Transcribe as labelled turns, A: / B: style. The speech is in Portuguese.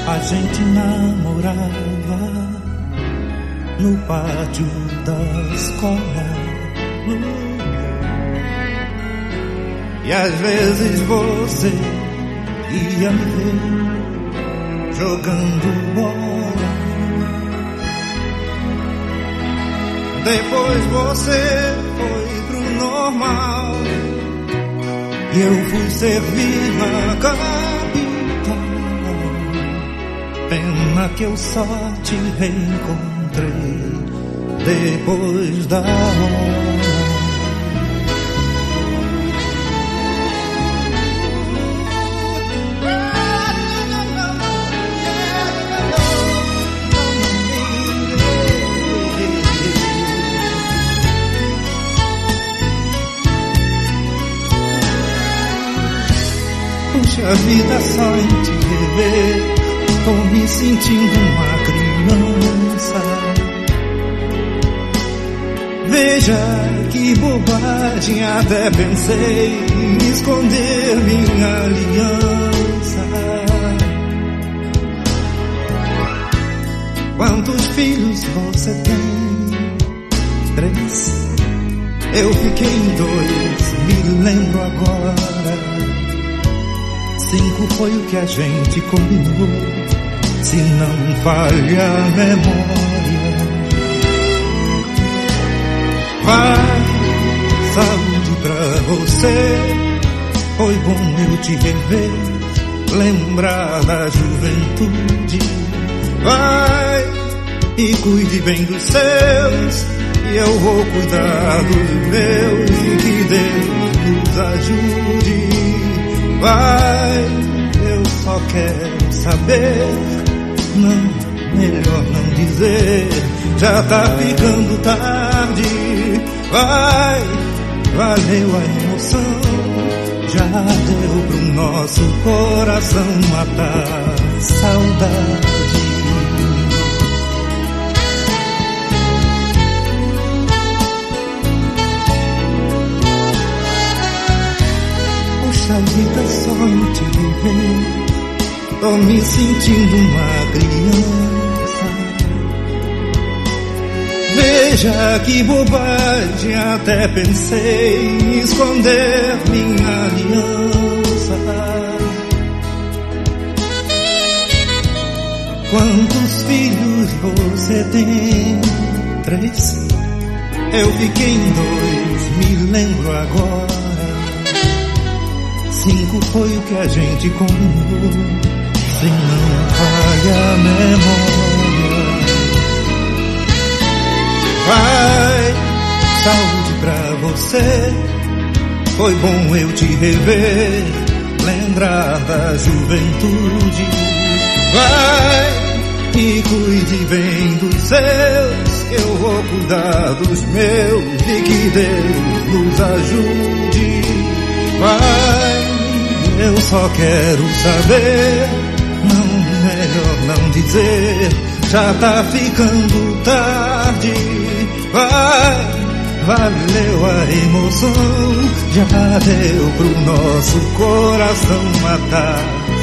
A: A gente namorava no pátio da escola. E às vezes você ia me ver jogando bola. Depois você foi pro normal e eu fui servir na capital. Pena que eu só te reencontrei depois da hora. Puxa vida, só em te rever tô me sentindo uma criança. Veja que bobagem, até pensei em esconder minha aliança. Quantos filhos você tem? 3. Eu fiquei em 2, me lembro agora. 5 foi o que a gente combinou, se não falha a memória. Vai, saúde pra você. Foi bom eu te rever, lembrar da juventude. Vai e cuide bem dos seus, e eu vou cuidar dos meus, e que Deus nos ajude. Vai, eu só quero saber, não, melhor não dizer, já tá ficando tarde. Vai, valeu a emoção, já deu pro nosso coração matar saudade. Puxa vida, só em te rever tô me sentindo uma criança. Veja que bobagem, até pensei em esconder minha aliança. Quantos filhos você tem? 3. Eu fiquei em 2, me lembro agora. 5 foi o que a gente combinou, se não falha a memória. Vai, saúde pra você. Foi bom eu te rever, lembrar da juventude. Vai e cuide bem dos seus, eu vou cuidar dos meus, e que Deus nos ajude. Vai, eu só quero saber, não, melhor não dizer, já tá ficando tarde. Vai, valeu a emoção, já deu pro nosso coração matar